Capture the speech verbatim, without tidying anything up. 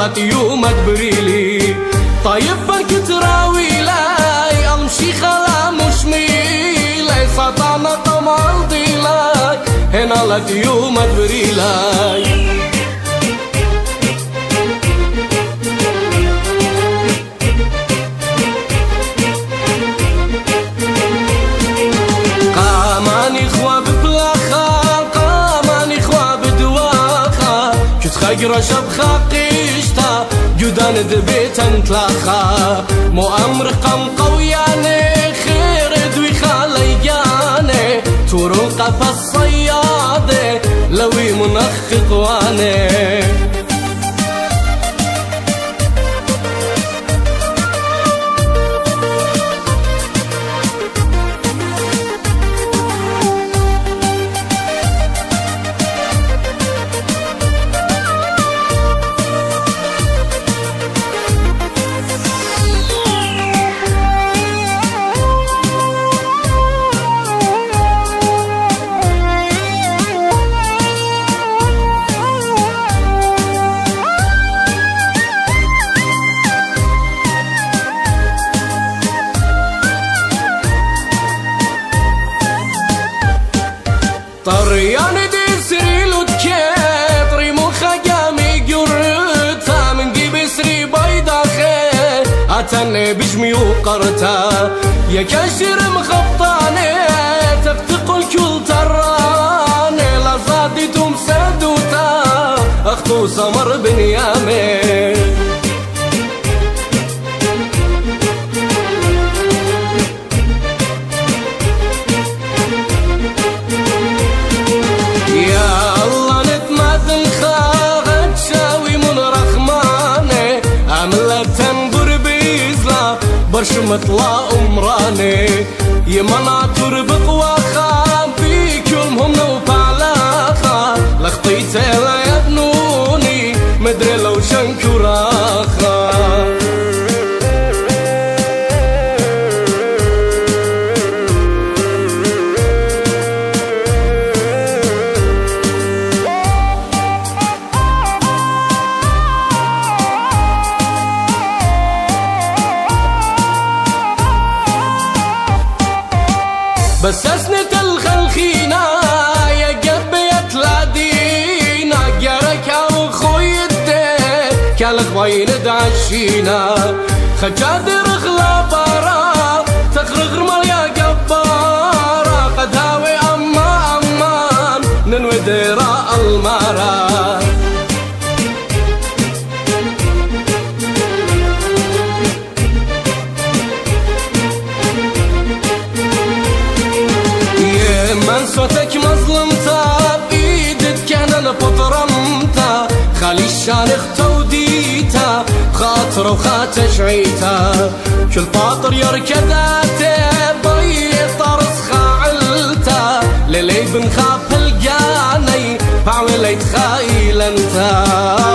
على يوم تبريلي طيب بنك تراوي لاي امشي خلا مش ميلاي سطعنا طمال ضيلاي هنا على يوم تبريلاي خير شبخة قيشتا جدان دبيت انتلاخا مؤمر قم قوياني خير دوي خالياني تورو قفا الصيادة لوي منخق واني طرياني دي سريلو تكيت ريمو خقامي قرتا من قيب سري بيضا خي اتني بجمي وقرتا يا كاشر مخبطاني تفتق الكل تراني لازادي تمسدوتا اخطو سمر بنيامي برش مطلع أمراني يمنع تربق وخام في كلهم نوب علاقة لخطيت لا يبنوني مدري لو شنكراخا بس اسنت الخلخينا يا قبيت لادينا جارك او خوي الديك كالخوين دعشينا خجادر خلابارا تخرغ رمال يا قبارا قد هاوي اما امان ننوي ديرا المارا من صوتك مظلمتا بيدت كان انا بطرمتا خالي الشانخ توديتا خاطر وخات شعيتا كل باطر يركداتي بيت طرس خاعلتا للي بنخاف الجاني بعوليت خايل انتا